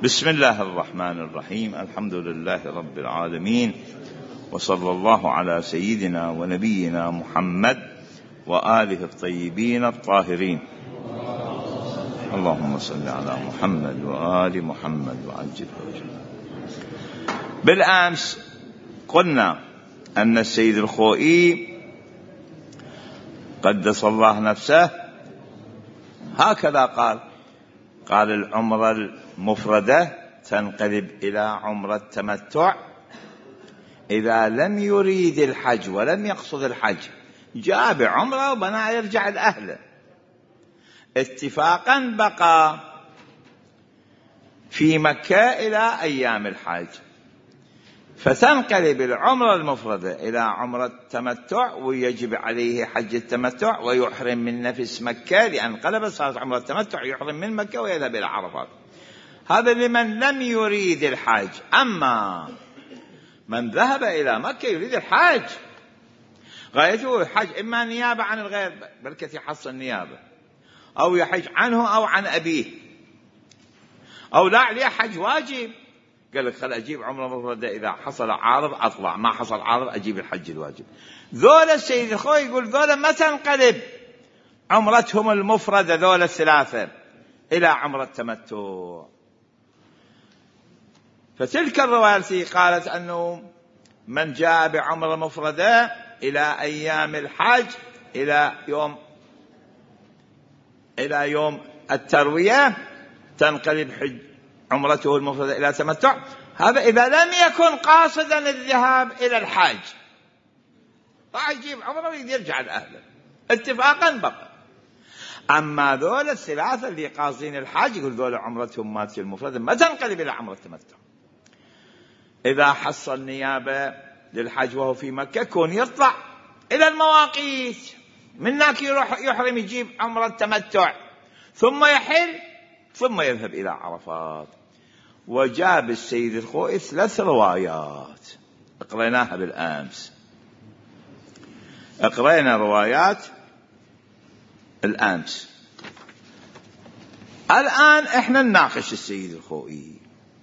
بسم الله الرحمن الرحيم. الحمد لله رب العالمين، وصلى الله على سيدنا ونبينا محمد وآله الطيبين الطاهرين. اللهم صل على محمد وآل محمد وعجل فرجهم. بالأمس قلنا أن السيد الخوئي قدس الله نفسه هكذا قال العمرة المفردة تنقلب إلى عمرة التمتع إذا لم يريد الحج ولم يقصد الحج، جاء بعمرة وبنى يرجع لأهله. اتفاقا بقى في مكة إلى أيام الحج، فتنقلب العمرة المفردة إلى عمرة التمتع، ويجب عليه حج التمتع ويحرم من نفس مكة، لأن قلب صارت عمرة التمتع يحرم من مكة ويذهب إلى عرفات. هذا لمن لم يريد الحج. أما من ذهب إلى مكة يريد الحج، غايته الحج، إما نيابة عن الغير، بركة يحصل نيابة، أو يحج عنه أو عن أبيه، أو لا عليه حج واجب. قال لك خل أجيب عمرة مفردة، إذا حصل عارض أطلع، ما حصل عارض أجيب الحج الواجب. ذولا السيد الخوئي يقول ذولا ما تنقلب عمرتهم المفردة ذولا الثلاثة إلى عمرة التمتع. فتلك الرواية التي قالت أنه من جاء بعمرة مفردة إلى أيام الحج إلى يوم التروية تنقلب حج عمرته المفردة إلى تمتع، هذا إذا لم يكن قاصدا الذهاب إلى الحج، راح يجيب عمره ويرجع لأهله اتفاقا بقى. أما ذول الثلاثة اللي قاصدين الحج يقول ذول عمرتهم ماتت المفردة ما تنقلب إلى عمرة التمتع. إذا حصل نيابة للحج وهو في مكة كون يطلع إلى المواقيت، من هناك يروح يحرم يجيب عمرة التمتع، ثم يحل، ثم يذهب إلى عرفات. وجاب السيد الخوئي 3 روايات اقريناها بالأمس، اقرينا روايات الأمس. الآن احنا نناقش السيد الخوئي،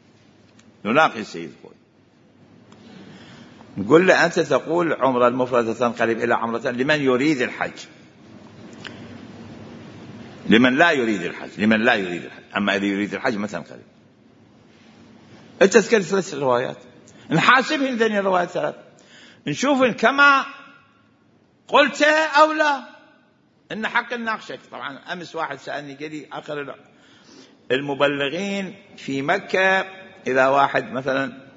نقول له أنت تقول عمرة المفردة تنقلب إلى عمرة لمن يريد الحج، لمن لا يريد الحج، أما إذا يريد الحج ما تنقلب. أنت تذكر 3 روايات، نحاسبهن ذني الروايات 3، نشوف كما قلت أو لا، إن حق نناقشك. طبعا أمس واحد سألني قال لي آخر المبلغين في مكة إذا واحد مثلا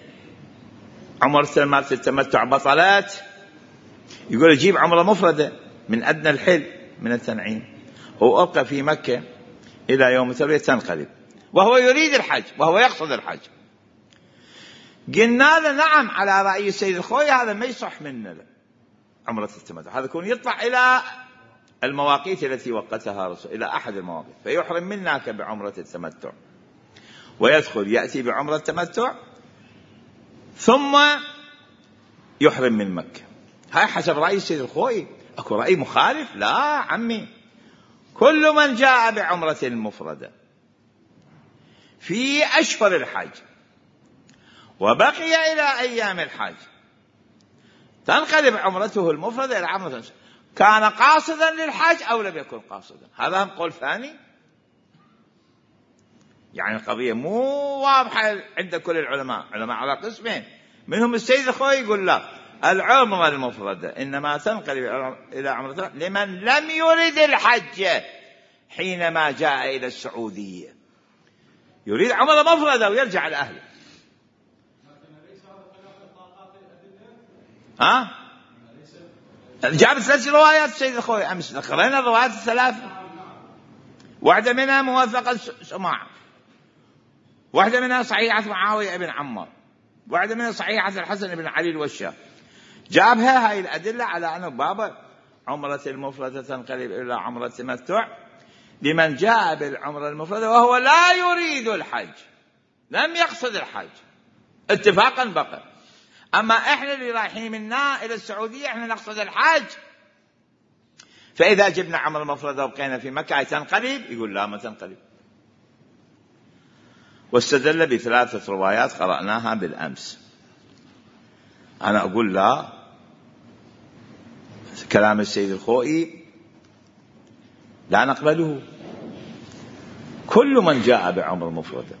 عمرة التمتع بطلات يقول أجيب عمرة مفردة من أدنى الحل من التنعيم، هو أبقى في مكة إلى يوم التروية تنقلب، وهو يريد الحج وهو يقصد الحج. قلنا له نعم على رأي السيد الخوئي هذا ما يصح منا عمرة التمتع، هذا يكون يطلع إلى المواقيت التي وقتها رسول، إلى أحد المواقيت، فيحرم منك بعمرة التمتع ويدخل يأتي بعمرة التمتع ثم يحرم من مكة. هاي حسب رأي السيد الخوئي. أكو رأي مخالف؟ لا عمي، كل من جاء بعمرة المفردة في أشهر الحج وبقي إلى أيام الحج تنقلب عمرته المفردة إلى عمرة التمتع، كان قاصدا للحج أو لم يكن قاصدا. هذا هم قول ثاني، يعني القضية مو واضحة عند كل العلماء على قسمين، منهم السيد الخوئي يقول لا، العمرة المفردة إنما تنقلب إلى عمرة لمن لم يرد الحج حينما جاء إلى السعودية، يريد عمرة مفردة ويرجع لأهله. جاب 3 روايات السيد الخوئي أمس، قرأنا الروايات 3، واحدة منها موافقة سماع، واحدة منها صحيحة معاوية بن عمار، واحدة منها صحيحة الحسن بن علي الوشاح. جابها هاي الأدلة على أنه بابا عمرة المفردة تنقلب إلى عمرة التمتع لمن جاء بالعمرة المفردة وهو لا يريد الحج، لم يقصد الحج اتفاقا بقى. أما إحنا اللي رايحين منا إلى السعودية إحنا نقصد الحج، فإذا جبنا عمرة المفردة وبقينا في مكة تنقلب، يقول لا ما تنقلب. واستدل ب3 روايات قرأناها بالأمس. أنا أقول لا، كلام السيد الخوئي لا نقبله. كل من جاء بعمرة مفردة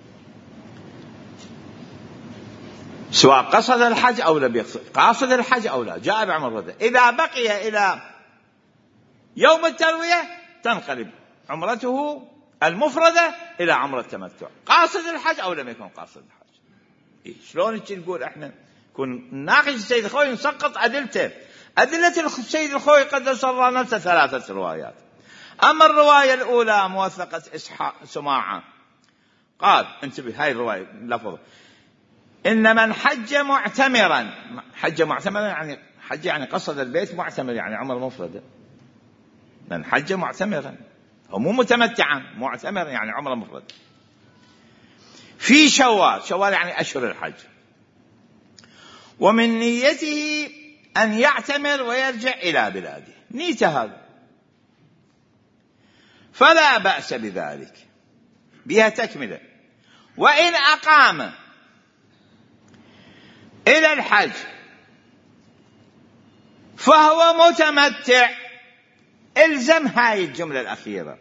سواء قصد الحج أو لم يقصد، قاصد الحج أو لا، جاء بعمرة مفردة، إذا بقي إلى يوم التروية تنقلب عمرته المفردة إلى عمرة التمتع، قاصد الحج أو لم يكن قاصد الحج. شلون نقول احنا كن ناقش السيد الخوئي نسقط أدلته؟ أدلة السيد الخوئي قدس الله نفسه 3 روايات. أما الرواية الأولى موثقة إسحاق سماعة قال، انتبه هاي الرواية لفظ، إن من حج معتمرا، حج معتمرا يعني حج يعني قصد البيت، معتمر يعني عمر مفردة. من حج معتمرا، هو مو متمتعا، معتمرا يعني عمر مفردة، في شوال، شوال يعني أشهر الحج، ومن نيته أن يعتمر ويرجع إلى بلاده، نيته هذا، فلا بأس بذلك، بها تكملة. وإن أقام إلى الحج فهو متمتع. الزم هاي الجملة الأخيرة،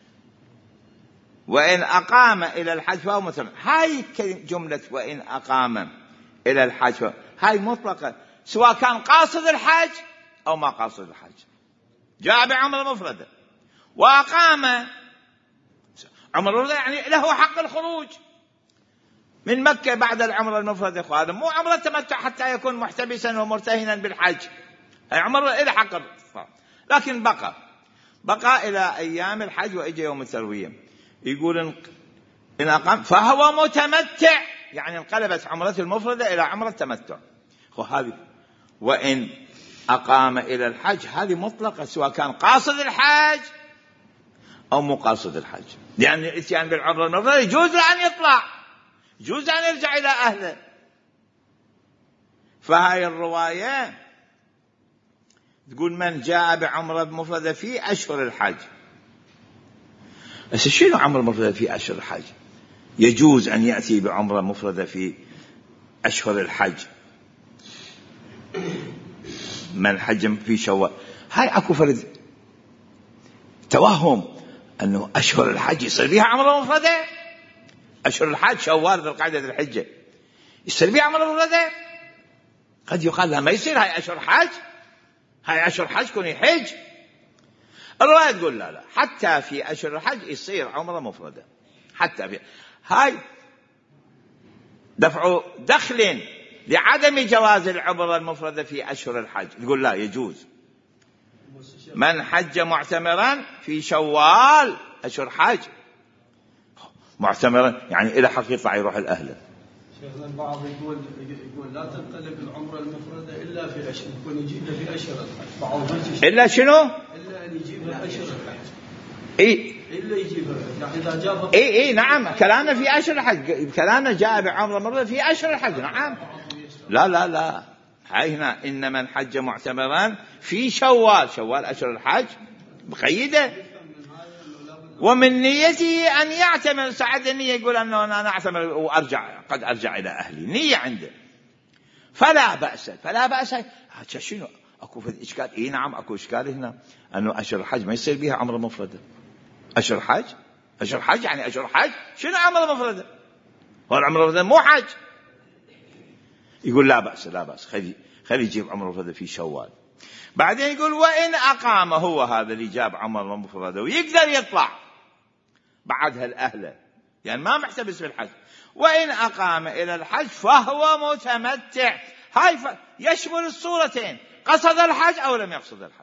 وإن أقام إلى الحج فهو متمتع. هاي جملة وإن أقام إلى الحج هاي مطلقة، سواء كان قاصد الحج أو ما قاصد الحج، جاء بعمرة مفردة وأقام عمرة، يعني له حق الخروج من مكة بعد العمرة المفردة. هذا مو عمرة تمتع حتى يكون محتبسا ومرتهنا بالحج، هي عمرة إلى حق، لكن بقى إلى أيام الحج وإجا يوم التروية. يقول إن أقام فهو متمتع، يعني انقلبت عمرة المفردة إلى عمرة التمتع. هذه وإن أقام إلى الحج هذه مطلقة، سواء كان قاصد الحج أو مو قاصد الحج، لأن الإتيان بالعمرة المفردة يجوز له أن يطلع، يجوز أن يرجع إلى أهله. فهاي الرواية تقول من جاء بعمرة مفردة في أشهر الحج. بس شنو عمرة مفردة في أشهر الحج؟ يجوز أن يأتي بعمرة مفردة في أشهر الحج. من حج في شوال، هاي أكو فرد توهم أنه أشهر الحج يصير بها عمرة مفردة. أشهر الحج شوال ذي القعدة ذي الحجة يصير بها عمرة مفردة. قد يقال لا ما يصير، هاي أشهر حج، هاي أشهر حج كون يحج. الرواية تقول لا، حتى في أشهر الحج يصير عمرة مفردة، حتى في هاي دفع دخل لعدم جواز العمرة المفردة في أشهر الحج. تقول لا يجوز. من حج معتمرا في شوال أشهر حج، معتمرا يعني إلى حق يطلع يروح الأهل. شيخنا البعض يقول لا تنقلب العمرة المفردة إلا في أشهر، يكون يجيبها في أشهر الحج. بعض إلا شنو؟ إلا أن يجيبها في أشهر الحج. إلا يجيبها يعني إذا جابها. نعم، كلامنا في أشهر الحج، كلامنا جاء بعمرة مفردة في أشهر الحج. نعم. لا هاي هنا إن من حج معتمرا في شوال أشهر الحج مقيدة. ومن نيته أن يعتمر، سعد النية يقول أنه أنا أعتمر وأرجع، قد أرجع إلى أهلي، نية عنده، فلا بأس. شنو أكو في إشكال؟ نعم أكو إشكال هنا، أنه أشهر الحج ما يصير بها عمرة مفردة. أشهر حج يعني أشهر حج، شنو عمرة مفردة؟ هو العمرة مفردة مو حج. يقول لا بأس، خلي يجيب عمرة مفردة في شوال. بعدين يقول وإن أقام، هو هذا اللي جاب عمرة مفردة ويقدر يطلع بعدها الأهل، يعني ما محتبس بالحج. وإن أقام إلى الحج فهو متمتع. هاي يشمل الصورتين، قصد الحج أو لم يقصد الحج.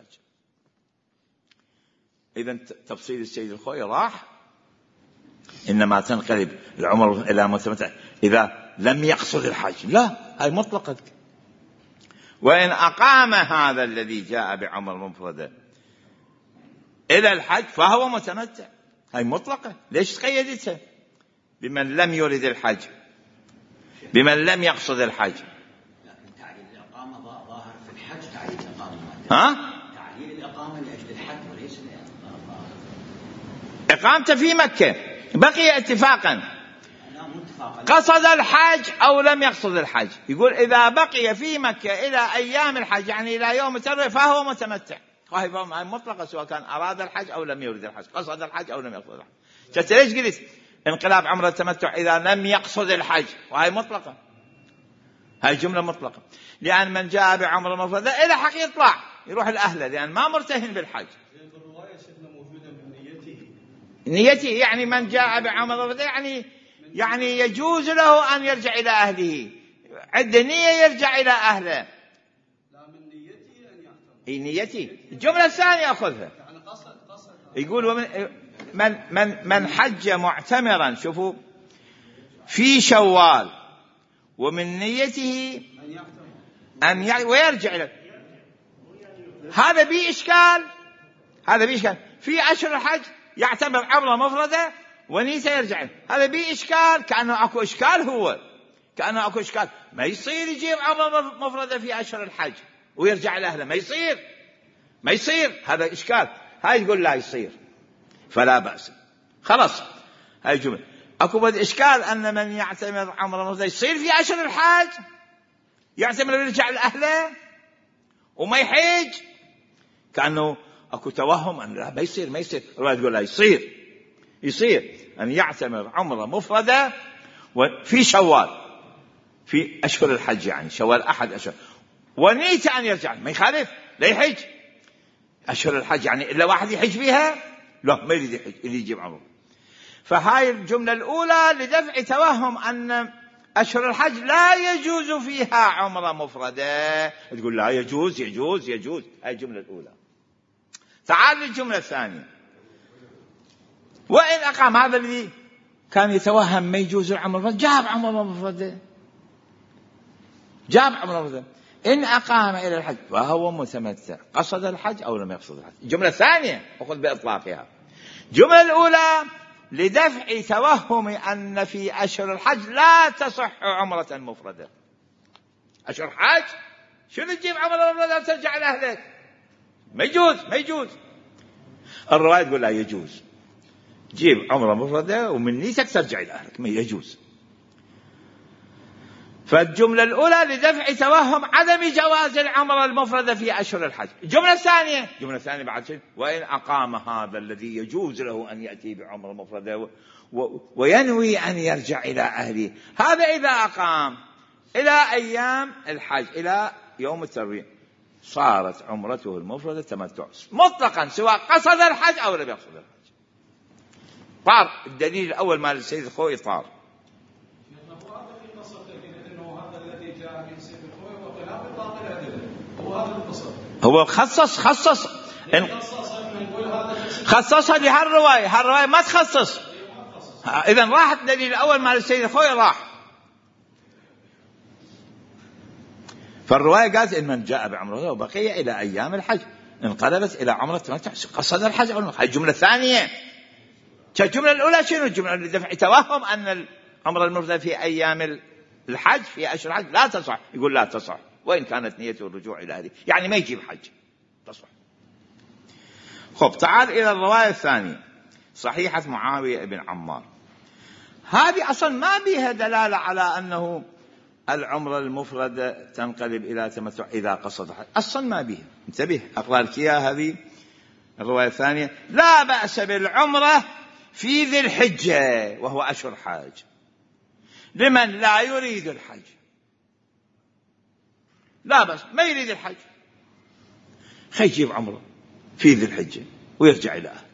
إذن تفصيل السيد الخوئي راح، إنما تنقلب العمر إلى متمتع إذا لم يقصد الحج، لا هاي مطلقة. وإن أقام هذا الذي جاء بعمر مفردة إلى الحج فهو متمتع، هاي مطلقة. ليش تقيدتها بمن لم يرد الحج، بمن لم يقصد الحج؟ تعليل الإقامة ظاهر في الحج، تعليل الإقامة تعليل الإقامة لأجل الحج وليس إقامته في مكة بقي اتفاقا. لا مو قصد الحج أو لم يقصد الحج. يقول إذا بقي في مكة إلى أيام الحج يعني إلى يوم التروية فهو متمتع. هاي مطلقة سواء كان أراد الحج أو لم يرد الحج، قصد الحج أو لم يقصد الحج. ليش قلت انقلاب عمرة التمتع إذا لم يقصد الحج؟ وهي مطلقة، هاي جملة مطلقة، لأن من جاء بعمرة مفردة إلى حق يطلع يروح الأهل لأن ما مرتهن بالحج. نيته يعني من جاء بعمرة مفردة يعني يجوز له أن يرجع إلى أهله، عند نية يرجع إلى أهله. لا من نيته أن يحتمل. نيتي الجملة الثانية أخذها. يعني قصد. يقول من حج معتمرا، شوفوا، في شوال ومن نيته أن ويرجع له. هذا بيه إشكال، في أشهر الحج يعتبر عمرة مفردة ونيته يرجع له. هذا بيه إشكال، كأنه أكو إشكال، كأنه أكو إشكال. ما يصير يجيب عمرة مفردة في أشهر الحج ويرجع لأهله، ما يصير، هذا إشكال. هاي يقول لا يصير فلا بأس، خلاص. هاي جملة. أكو بد إشكال أن من يعتمر عمرة مفردة يصير في أشهر الحج يعتمر ويرجع لأهله وما يحج، كأنه أكو توهم أن لا ما يصير. الرواية تقول لا يصير أن يعتمر عمرة مفردة وفي شوال في أشهر الحج، يعني شوال أحد أشهر، ونيت أن يرجع، ما يخالف، لا يحج أشهر الحج، يعني إلا واحد يحج فيها، لا ما يريد يحج، اللي يجيب عمره. فهاي الجملة الأولى لدفع توهم أن أشهر الحج لا يجوز فيها عمرة مفردة. تقول لا يجوز. هاي الجملة الأولى. تعال للجملة الثانية. وإن أقام، هذا الذي كان يتوهم ما يجوز العمرة المفردة جاب عمرة مفردة. إن أقام إلى الحج فهو متمتع، قصد الحج أو لم يقصد الحج. الجملة الثانية أخذ بإطلاقها. الجملة الأولى لدفع توهم أن في أشهر الحج لا تصح عمرة مفردة. أشهر حج شنو تجيب عمرة مفردة وترجع لأهلك؟ ما يجوز. الرواية تقول لا يجوز، جيب عمرة مفردة ومن نيتك ترجع إلى أهلك، ما يجوز. فالجملة الأولى لدفع توهم عدم جواز العمرة المفردة في أشهر الحج. الجملة الثانية بعد شيء، وإن أقام هذا الذي يجوز له أن يأتي بعمرة مفردة وينوي أن يرجع إلى أهله، هذا إذا أقام إلى أيام الحج إلى يوم التروية صارت عمرته المفردة تمتع مطلقا سواء قصد الحج أو لم يقصد الحج. طار الدليل الأول مال السيد الخوئي طار. هو خصصها لهالرواية، هالرواية ما تخصص. إذن راحت الدليل الأول مال السيد الخوئي راح. فالرواية قالت إن من جاء بعمرة وبقي إلى أيام الحج انقلبت إلى عمرة تمتع قصد الحج أو هاي الجملة الثانية. الجملة الأولى شنو؟ الجملة اللي دفع توهم أن العمرة المفردة في أيام الحج في أشهر الحج لا تصح. يقول لا تصح وإن كانت نيته الرجوع إلى هذه، يعني ما يجيب حج تصح. خب تعال إلى الرواية الثانية صحيحة معاوية بن عمار. هذه أصلا ما بها دلالة على أنه العمرة المفردة تنقلب إلى تمتع إذا قصد حج، أصلا ما بها. انتبه أقرأ لك إياها هذه الرواية الثانية. لا بأس بالعمرة في ذي الحجة وهو أشهر حاج لمن لا يريد الحج. لا بس ما يريد الحج يجيب عمره في ذي الحجة ويرجع إلى أهله.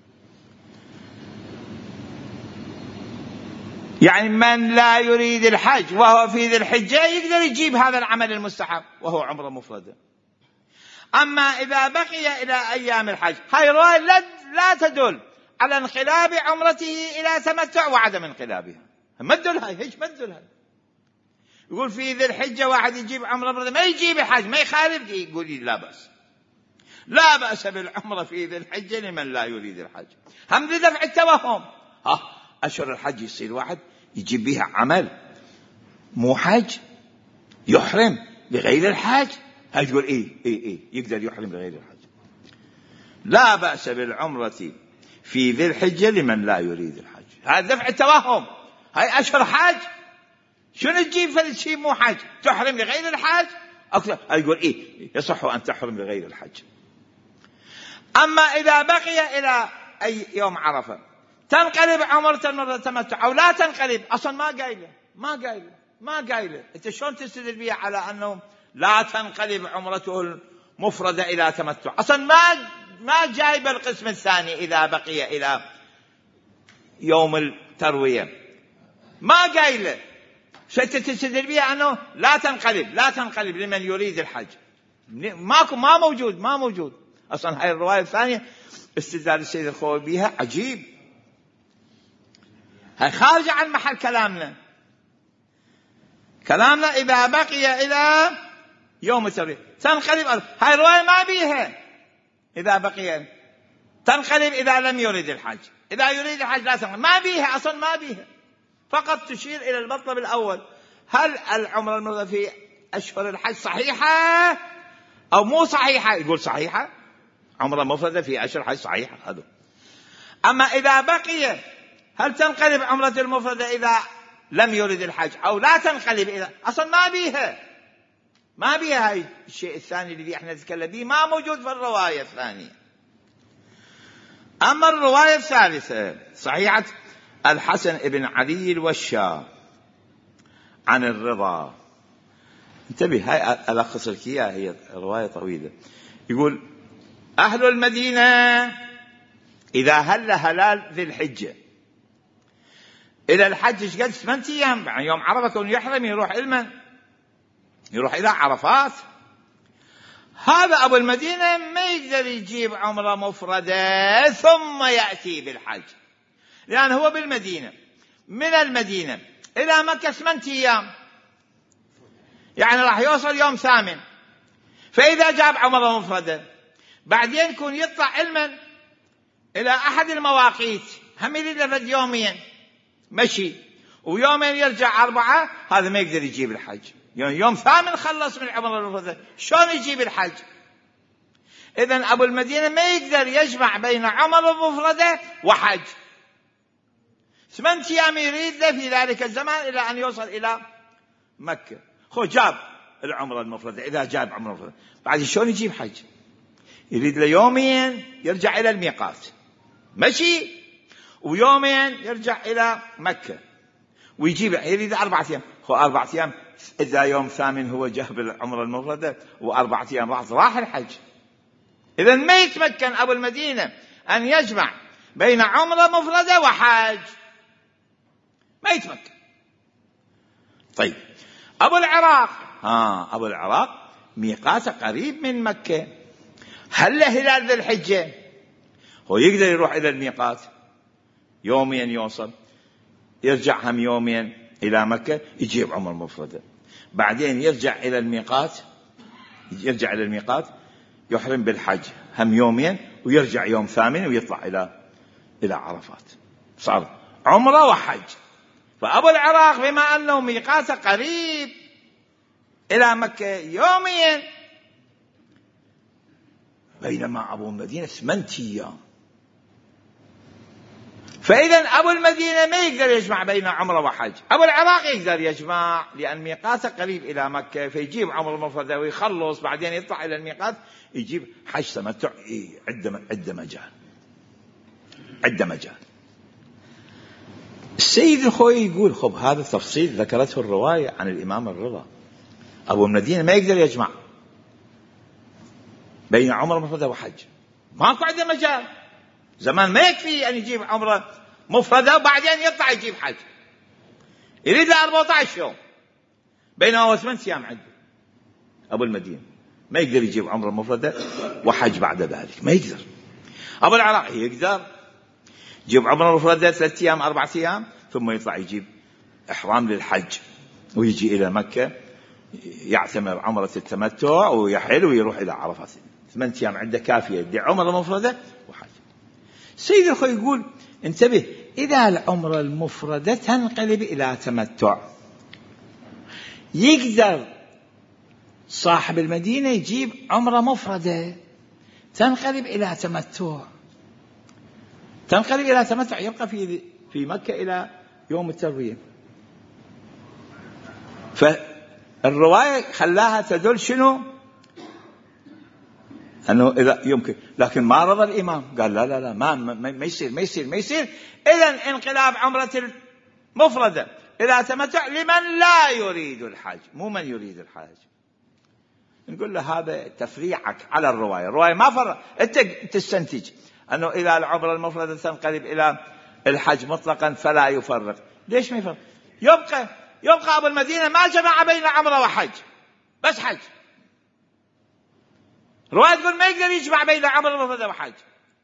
يعني من لا يريد الحج وهو في ذي الحجة يقدر يجيب هذا العمل المستحب وهو عمره مفردة. أما إذا بقي إلى أيام الحج، هاي الرواية لا تدل على انقلاب عمرته إلى تمتع وعدم انقلابها. ما تدل هاي. يقول في ذي الحجة واحد يجيب عمرة مفردة ما يجيب الحج ما يخالف، يقول لي لا بأس بالعمرة في ذي الحجة لمن لا يريد الحج. هم لدفع التوهم. أشهر الحج يصير واحد يجيب بها عمل مو حج يحرم بغير الحج. هاي تقول إيه يقدر يحرم بغير الحج. لا بأس بالعمرة في ذي الحجة لمن لا يريد الحج. هذا دفع التوهم. هاي أشهر حاج، شنو تجيب فلس شيء مو حاج؟ تحرم لغير الحاج أكثر. يقول إيه يصح أن تحرم لغير الحج. أما إذا بقي إلى أي يوم عرفة تنقلب عمرة المرة تمتع أو لا تنقلب، أصلا ما قايلة. أنت شلون تستدل بها على أنه لا تنقلب عمرته المفردة إلى تمتع؟ أصلا ما جايب القسم الثاني إذا بقي إلى يوم التروية، ما قايلة. شئت تستدل بها أنه لا تنقلب لمن يريد الحج، ما موجود. أصلا هاي الرواية الثانية استدلال السيد الخوئي بها عجيب، هاي خارجة عن محل كلامنا إذا بقي إلى يوم التروية تنقلب. هاي الرواية ما بيها إذا بقي تنقلب إذا لم يريد الحج، إذا يريد الحج لا تنقلب، ما بيها أصلا، ما بيها. فقط تشير إلى المطلب الأول، هل العمرة المفردة في أشهر الحج صحيحة أو مو صحيحة؟ يقول صحيحة، عمرة مفردة في أشهر الحج صحيحة هذا. أما إذا بقي هل تنقلب عمرة المفردة إذا لم يرد الحج أو لا تنقلب إذا أصلا ما بيها هاي الشيء الثاني الذي احنا نتكلم به ما موجود في الرواية الثانية. أما الرواية الثالثة صحيحة الحسن ابن علي الوشا عن الرضا، انتبه هاي ألخص لك إياها، هي رواية طويلة. يقول أهل المدينة إذا هلال ذي الحجة إلى الحج قد 8 أيام، يعني يوم عرفة كون يحرم يروح إلى عرفات. هذا أبو المدينة ما يقدر يجيب عمرة مفردة ثم يأتي بالحج، لأن هو بالمدينة، من المدينة إلى مكة 8 أيام، يعني راح يوصل يوم 8. فإذا جاب عمرة مفردة بعدين يكون يطلع علما إلى أحد المواقيت، هم يريد لفد يومين مشي ويومين يرجع 4، هذا ما يقدر يجيب الحج. يوم 8 خلص من العمرة المفردة، شلون يجيب الحج؟ إذن أبو المدينة ما يقدر يجمع بين عمرة مفردة وحج، 8 أيام يريد له في ذلك الزمان إلى أن يوصل إلى مكة. جاب العمرة المفردة، إذا جاب عمرة مفردة بعد شلون يجيب حج؟ يريد له يومين يرجع إلى الميقات مشي، ويومين يرجع إلى مكة ويجيب، يريد 4 أيام. 4 أيام إذا يوم 8 هو جاب العمرة المفردة و4 أيام راح الحج. إذن ما يتمكن أبو المدينة أن يجمع بين عمرة مفردة وحج، ما يتمكن. طيب أبو العراق ميقاته قريب من مكة، هل له هلال ذي الحجة؟ هو يقدر يروح إلى الميقات يومين يوصل، يرجع هم يومين إلى مكة يجيب عمرة مفردة، بعدين يرجع إلى الميقات يحرم بالحج هم يومين ويرجع يوم 8 ويطلع إلى عرفات، صار عمرة وحج. فأبو العراق بما أنه ميقاته قريب إلى مكة يومين، بينما أبو المدينة 8 أيام. فإذا أبو المدينة ما يقدر يجمع بين عمرة وحج، أبو العراق يقدر يجمع لأن ميقاته قريب إلى مكة، فيجيب عمرة مفردة ويخلص بعدين يطلع إلى الميقات يجيب حج تمتع. عدة مجال. السيد الخوئي يقول خب هذا تفصيل ذكرته الرواية عن الإمام الرضا، أبو المدينة ما يقدر يجمع بين عمرة مفردة وحج، ماكو عنده مجال، زمان ما يكفي أن يجيب عمرة مفردة وبعدين يطلع يجيب حج، يريد له 14 يوم، بينما 8 أيام عنده. أبو المدينة ما يقدر يجيب عمرة مفردة وحج بعد ذلك، ما يقدر. أبو العراق يقدر يجيب عمرة مفردة 3 أيام 4 أيام ثم يطلع يجيب إحرام للحج ويجي إلى مكة يعتمر عمرة التمتع ويحل ويروح إلى عرفات. 8 أيام عنده كافية يدي عمرة مفردة وحج. السيد الخوئي يقول انتبه، إذا العمرة المفردة تنقلب إلى تمتع يقدر صاحب المدينة يجيب عمرة مفردة تنقلب إلى تمتع، يبقى في مكة إلى يوم التروية. فالرواية خلاها تدل شنو؟ أنه إذا يمكن، لكن ما رضى الإمام، قال لا لا لا ما يصير. إذن انقلاب عمرة المفردة إلى تمتع لمن لا يريد الحج، مو من يريد الحج. نقول له هذا تفريعك على الرواية ما فرق. أنت تستنتج أنه إذا العمرة المفردة تنقلب إلى الحج مطلقا فلا يفرق. ليش ما يفرق؟ يبقى أبو المدينة ما جمع بين عمرة وحج، بس حج. رواية تقول ما يقدر يجمع بين عمرة المفردة وحج.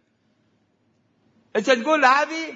أنت تقول هذه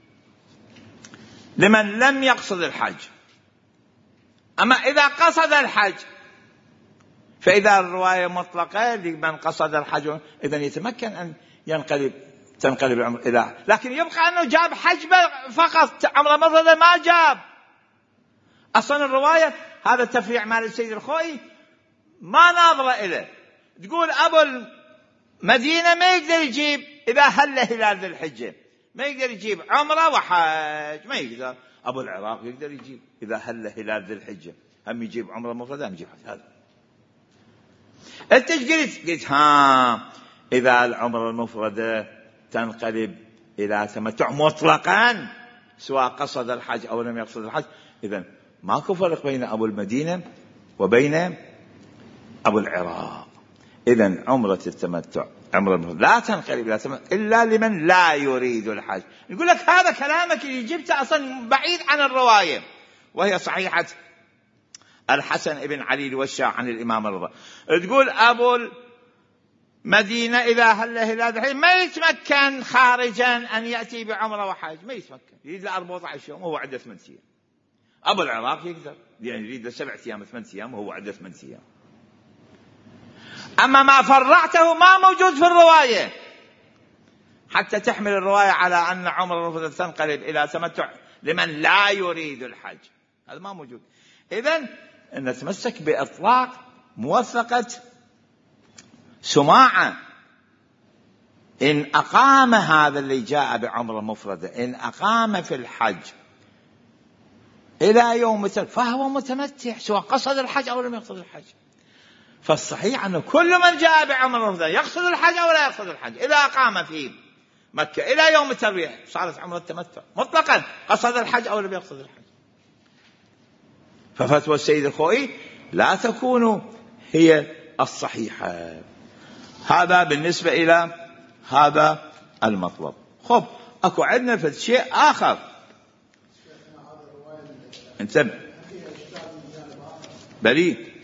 لمن لم يقصد الحج. أما إذا قصد الحج فإذا الرواية مطلقة لمن قصد الحج، إذن يتمكن أن تنقلب العمر إلى، لكن يبقى أنه جاب حج فقط، عمرة مفردة ما جاب. أصلا الرواية هذا التفريع مال السيد الخوئي ما ناظرة إليه. تقول أبو المدينة ما يقدر يجيب إذا هل هلال ذي الحجة، ما يقدر يجيب عمرة وحج، ما يقدر. أبو العراق يقدر يجيب إذا هل هلال ذي الحجة، هم يجيب عمرة مفردة هم يجيب حج. هذا أنت قلت إذا العمرة المفردة تنقلب إلى تمتع مطلقا سواء قصد الحج أو لم يقصد الحج، إذن ماكو فرق بين أبو المدينة وبين أبو العراق. إذن عمرة التمتع عمرة المفردة لا تنقلب إلى تمتع إلا لمن لا يريد الحج. يقول لك هذا كلامك اللي جبته أصلا بعيد عن الرواية، وهي صحيحة الحسن بن علي الوشاع عن الإمام الرضا. تقول أبو المدينة إذا هل هلال ما يتمكن خارجا أن يأتي بعمرة وحج، ما يتمكن، يريد له 14 يوم وهو عنده 8 أيام. أبو العراق يقدر، يعني يريد له 7 أيام 8 أيام وهو عنده 8 أيام. أما ما فرعته ما موجود في الرواية حتى تحمل الرواية على أن عمرة المفردة تنقلب إلى تمتع لمن لا يريد الحج، هذا ما موجود. إذن نتمسك بإطلاق موثقة سماعة. إن أقام هذا اللي جاء بعمرة مفردة، إن أقام في الحج إلى يوم فهو متمتع سواء قصد الحج أو لم يقصد الحج. فالصحيح أنه كل من جاء بعمرة مفردة يقصد الحج أو لا يقصد الحج إذا أقام في مكة إلى يوم التروية صارت عمرة تمتع مطلقا قصد الحج أو لم يقصد الحج. ففتوى السيد الخوئي لا تكون هي الصحيحة. هذا بالنسبة إلى هذا المطلب. خب أكو عندنا في شيء آخر، انتبه بريء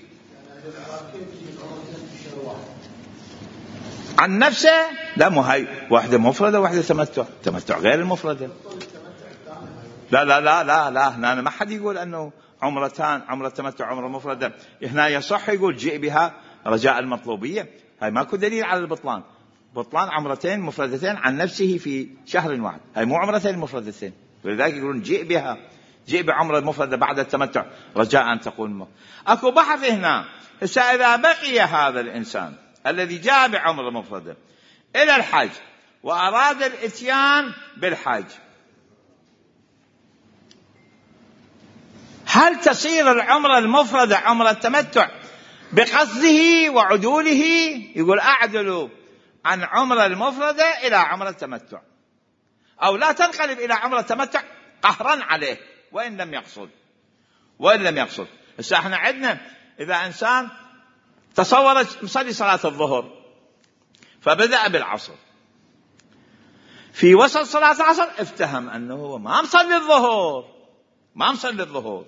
عن نفسه. لا مو هاي واحدة مفردة واحدة تمتع غير المفردة. لا لا لا لا لا هنا ما حد يقول أنه عمرتان، عمرة تمتع عمرة مفردة. هنا يصح يقول جئ بها رجاء المطلوبية، هاي ماكو دليل على البطلان. بطلان عمرتين مفردتين عن نفسه في شهر واحد، هاي مو عمرتين مفردتين. ولذلك يقولون جئ بعمرة مفردة بعد التمتع رجاء أن تكون أكو بحث هنا. إذا بقي هذا الإنسان الذي جاء بعمرة مفردة إلى الحج وأراد الإتيان بالحج، هل تصير العمرة المفردة عمرة تمتع بقصده وعدوله؟ يقول أعدل عن عمرة المفردة إلى عمرة تمتع، أو لا تنقلب إلى عمرة تمتع قهرا عليه وإن لم يقصد. بس احنا عندنا إذا إنسان تصور يصلي صلاة الظهر فبدأ بالعصر، في وسط صلاة العصر افتهم أنه هو ما مصلي الظهر،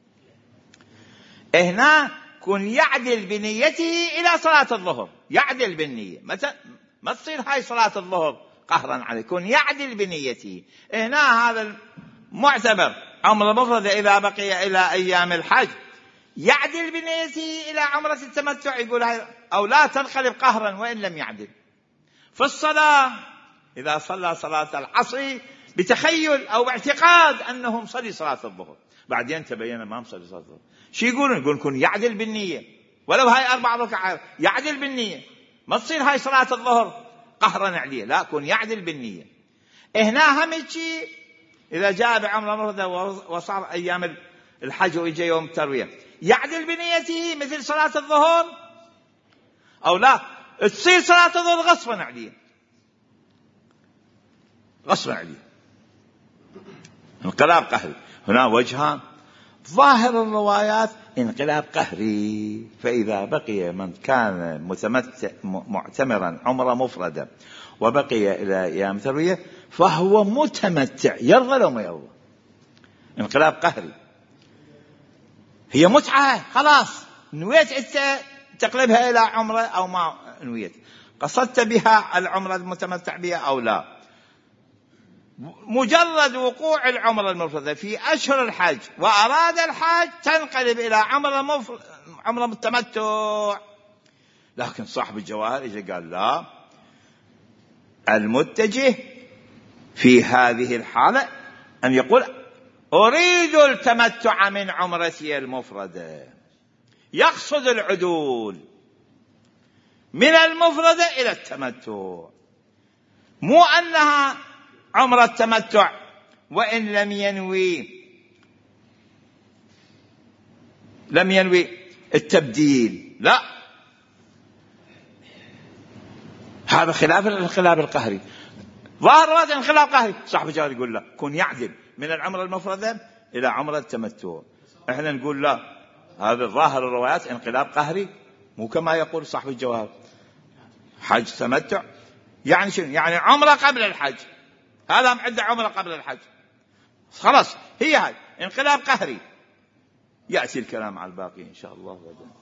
هنا كن يعدل بنيته إلى صلاة الظهر، يعدل بالنية، ما تصير هاي صلاة الظهر قهرا عليه، كن يعدل بنيته. هنا هذا المعتبر عمرة مفردة إذا بقي إلى أيام الحج يعدل بنيته إلى عمرة التمتع، يقول هاي أو لا تنقلب قهرا وإن لم يعدل. في الصلاة إذا صلى صلاة العصر بتخيل أو باعتقاد أنه مصلي صلاة الظهر، بعدين تبين ما مصلي صلاة الظهر، شو يقولون كن يعدل بالنية، ولو هاي 4 ركعات يعدل بالنية، ما تصير هاي صلاة الظهر قهرا عليه، لا كن يعدل بالنية. هنا هم شيء إذا جاء بعمرة مفردة وصار أيام الحج ويجي يوم التروية يعدل بنيته مثل صلاة الظهر أو لا؟ تصير صلاة الظهر غصبا عليه، غصبا عليه، انقلاب قهري. هنا وجهان: ظاهر الروايات انقلاب قهري، فإذا بقي من كان معتمرا عمرة مفردة وبقي إلى أيام تروية فهو متمتع، يرضى لو ما يرضى. انقلاب قهري، هي متعة خلاص، نويت أنت تقلبها إلى عمرة أو ما نويت، قصدت بها العمرة المتمتع بها أو لا، مجرد وقوع العمرة المفردة في أشهر الحج وأراد الحج تنقلب إلى عمرة التمتع. لكن صاحب الجواهر إجا قال لا، المتجه في هذه الحالة أن يقول أريد التمتع من عمرتي المفردة، يقصد العدول من المفردة إلى التمتع، مو أنها عمرة التمتع وإن لم ينوي التبديل، لا، هذا خلاف الانقلاب القهري. ظاهر الروايات انقلاب قهري، صاحب الجواب يقول لا، كن يعدل من العمرة المفردة إلى عمرة التمتع. احنا نقول لا، هذا ظاهر الروايات انقلاب قهري، مو كما يقول صاحب الجواب حج تمتع يعني شنو؟ يعني عمرة قبل الحج، هذا معدة عمرة قبل الحج، خلاص هي هاي انقلاب قهري. يأتي الكلام على الباقي إن شاء الله غدا.